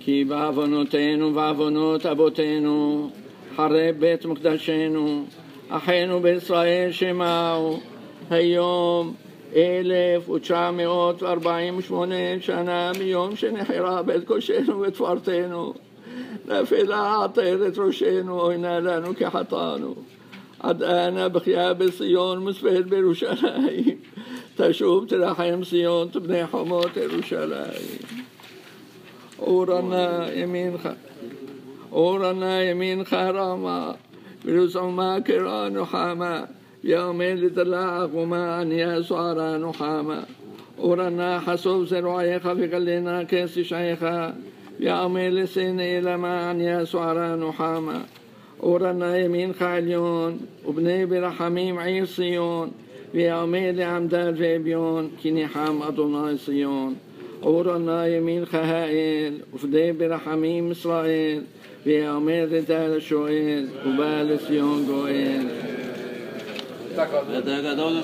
כי בעוונותינו ועוונות אבותינו חרב בית מקדשנו, אחינו בישראל שמעו. היום 1948 שנה מיום שנחרב בית קודשנו ותפארתנו, נפלה עטרת ראשנו, אוינה לנו כחטאנו. עד אנה בחייה בציון מוספת בירושלים, תשוב תרחם ציון תבנה חומות ירושלים. אורנה ימינך רמה, ולזעומה קרא נוחמה, ויאמר לדלה עגומה עניה סוערה נוחמה. אורנה חשוף זרועיך וגלנה כס ישעיך, ויאמר לשנא אלמה עניה סוערה נוחמה. אורנה ימינך עליון, ובני ברחמים עיר ציון, ויאמר לעמדל ואביון, כי ניחם אדוני ציון. אורנה ימינך האל, ופדי ברחמים ישראל, ויאמר לדל שואל, ובא לציון גואל.